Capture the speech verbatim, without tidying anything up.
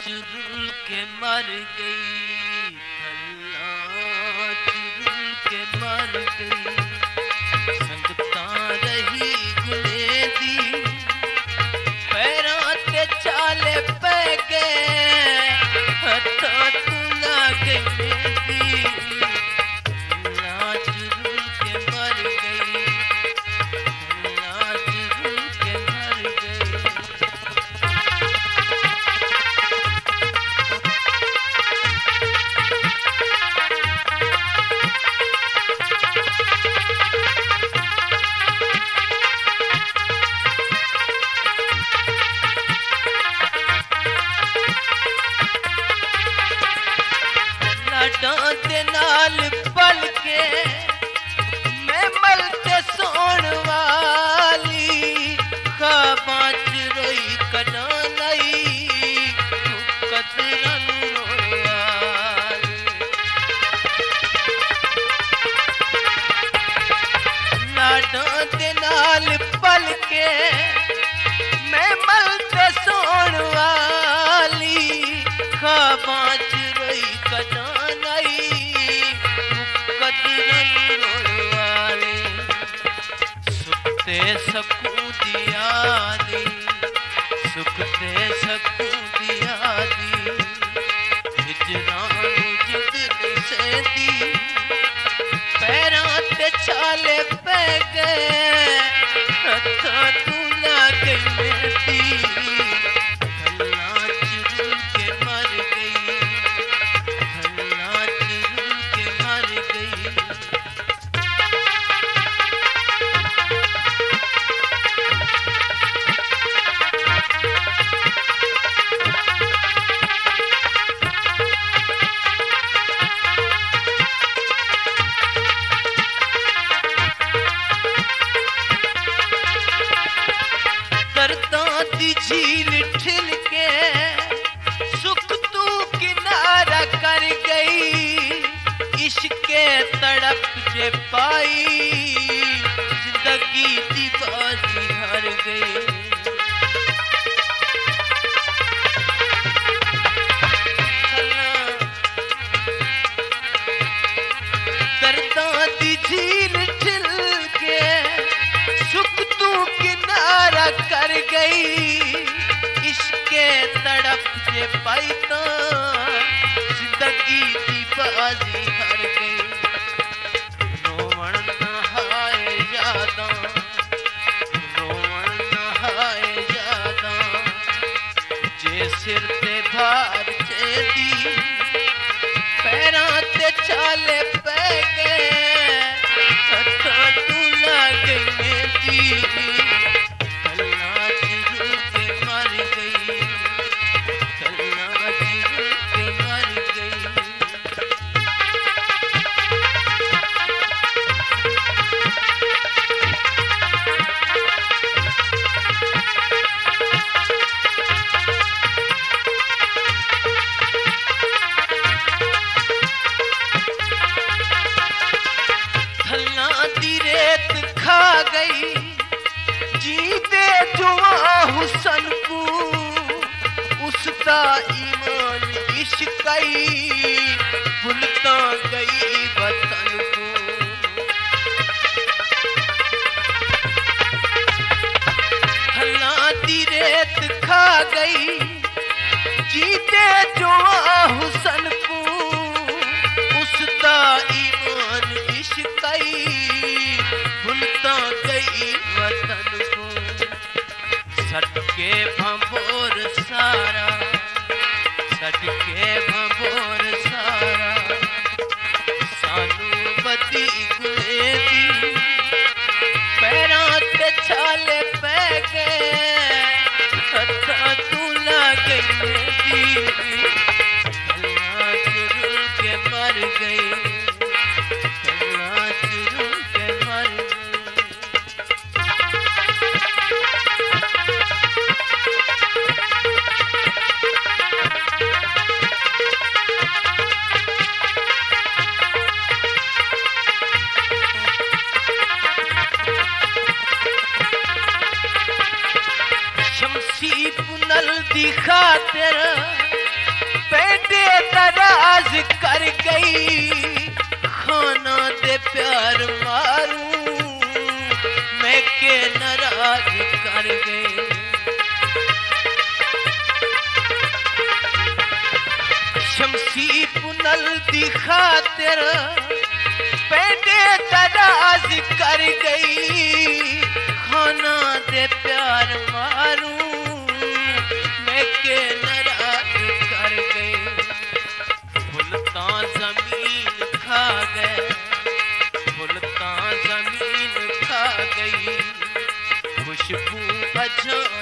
चुरुल के मर गई, थल्ला चुरुल के मर गई। संगता रही गुले दी, पैरां ते चाले पै गए, हथा तू लग गई। थल्ला चुरुल के मर गई, थल्ला चुरुल के मर गई। डांते नाल पल के मैं मलते सोण वाली, ख्वाबां च रोई कना नहीं कदरन रोयाली। लाडां दे नाल पल के मैं मलते सोण वाली, ख्वाबां च रोई कना सुखते सकूं दिया दी, सुखते सकूं दिया दी। हिजरां जिंदगी से दी, पैरां ते छाले पै गए, हथा तू लग गई। थल्ला चुरुल के मर गई, थल्ला चुरुल के मर गई। दर्दां दी झील ठिल के सुख तू किनारा कर गई, इश्के तड़प जे पाई, जिंदगी दी बाजी हार गई। दर्दां दी झील ठिल के सुख तू किनारा कर गई, इश्के तड़प जे पाई तो जिंदगी दी बाजी हार गई। रोवण नहाए यादां, रोवण नहाए यादां, जे सिर ते भार जे दी, पैरां ते छाले पै गए, हथा तू लग गई। थल्ला चुरुल के मर गई, थल्ला चुरुल के मर गई। थल्ला दी रेत खा गई, जीते जुआ हुसन को, उसका ईमान इश्क़ई, भुलता गई वतन को। थल्ला दी रेत खा गई, जीते जुआ हुसन को, उसका ईमान इश्क़ई, भुलता गई वतन को। सटके भंबोर सारा, सटके भंबोर सारा, सानू बदी गुले दी, पैरां ते छाले पै गए, हथा तू लग गई। थल्ला चुरुल के मर गई, थल्ला चुरुल के मर गई। शमसी पुनल दी खातिर नाराज कर गई, खाना दे प्यार मारू मैं के नाराज कर गई। शमसी पुनल दी खातिर पैदे दराज कर गई, खाना दे प्यार मारू मैं के नाराज कर गई। फुलता जमीन खा गए, फुलता जमीन खा गई, खुशबू बजा